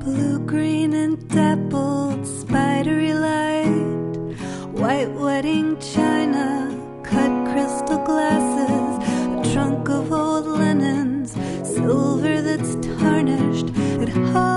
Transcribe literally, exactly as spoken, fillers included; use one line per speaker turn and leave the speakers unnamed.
Blue, green, and dappled, spidery light, white wedding china, cut crystal glasses, a trunk of old linens, silver that's tarnished. It